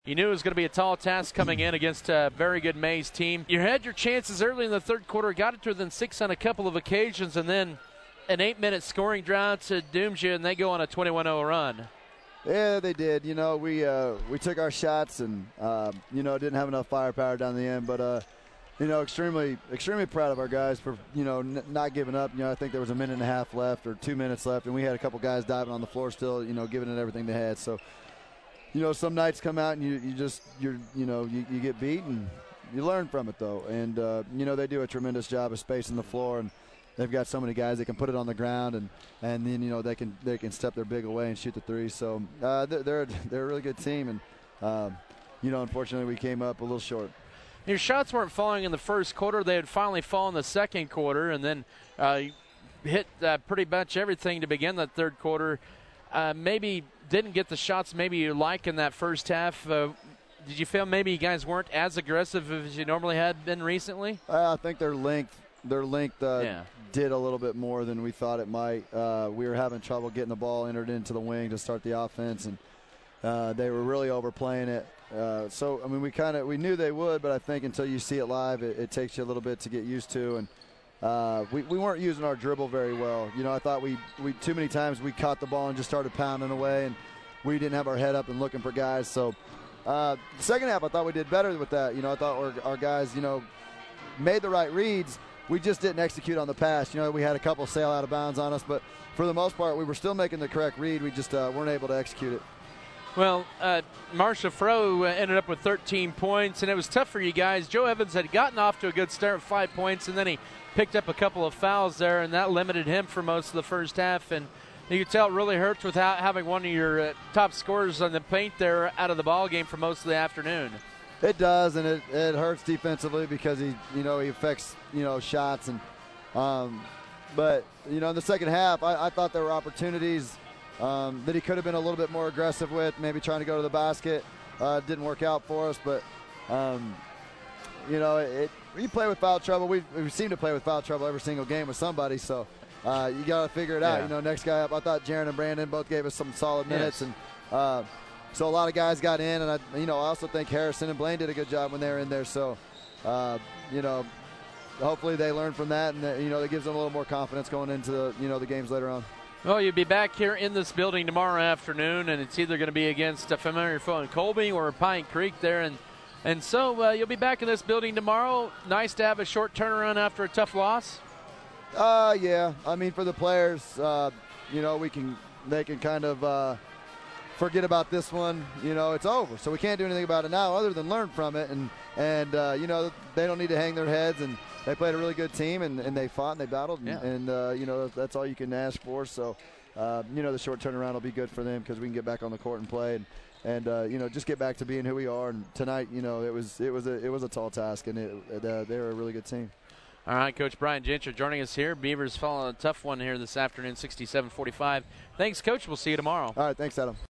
You knew it was going to be a tall task coming in against a very good Mays team. You had your chances early in the third quarter, got it to within 6 on a couple of occasions, and then an 8-minute scoring drought dooms you, and they go on a 21-0 run. Yeah, they did. You know, we took our shots and, didn't have enough firepower down the end. But, extremely proud of our guys for, not giving up. I think there was a minute and a half left or 2 minutes left, and we had a couple guys diving on the floor still, giving it everything they had. So, some nights come out and you get beat and you learn from it, though. And, they do a tremendous job of spacing the floor, and they've got so many guys that can put it on the ground, and then, they can step their big away and shoot the three. So they're a really good team, and, unfortunately we came up a little short. Your shots weren't falling in the first quarter. They had finally fallen in the second quarter, and then hit pretty much everything to begin the third quarter. Maybe didn't get the shots maybe you like in that first half. Did you feel maybe you guys weren't as aggressive as you normally had been recently? I think their length did a little bit more than we thought it might. We were having trouble getting the ball entered into the wing to start the offense, and they were really overplaying it. We knew they would, but I think until you see it live, it takes you a little bit to get used to. And we weren't using our dribble very well. I thought we too many times we caught the ball and just started pounding away, and we didn't have our head up and looking for guys. So the second half, I thought we did better with that. I thought our guys, made the right reads. We just didn't execute on the pass. We had a couple sail out of bounds on us, but for the most part, we were still making the correct read. We just weren't able to execute it. Well, Marshall Fro ended up with 13 points, and it was tough for you guys. Joe Evans had gotten off to a good start with 5 points, and then he picked up a couple of fouls there, and that limited him for most of the first half. And you could tell it really hurts without having one of your top scorers on the paint there out of the ball game for most of the afternoon. It does, and it hurts defensively because he affects shots, and but in the second half, I thought there were opportunities that he could have been a little bit more aggressive with, maybe trying to go to the basket. Didn't work out for us, but we play with foul trouble. We seem to play with foul trouble every single game with somebody, so you got to figure it out. Next guy up, I thought Jaron and Brandon both gave us some solid minutes, and so a lot of guys got in, and I also think Harrison and Blaine did a good job when they were in there. So, hopefully they learn from that, and that gives them a little more confidence going into the games later on. Well, you'll be back here in this building tomorrow afternoon, and it's either going to be against a familiar foe in Colby or Pine Creek there, and so you'll be back in this building tomorrow. Nice to have a short turnaround after a tough loss. Yeah. I mean, for the players, they can kind of forget about this one. It's over, so we can't do anything about it now other than learn from it, and they don't need to hang their heads, and they played a really good team, and they fought and they battled, and that's all you can ask for. So the short turnaround will be good for them because we can get back on the court and play, and just get back to being who we are. And tonight, it was a tall task, and they were a really good team. All right, Coach Brian Gentry joining us here. Beavers following a tough one here this afternoon, 67-45. Thanks, Coach. We'll see you tomorrow. All right, thanks, Adam.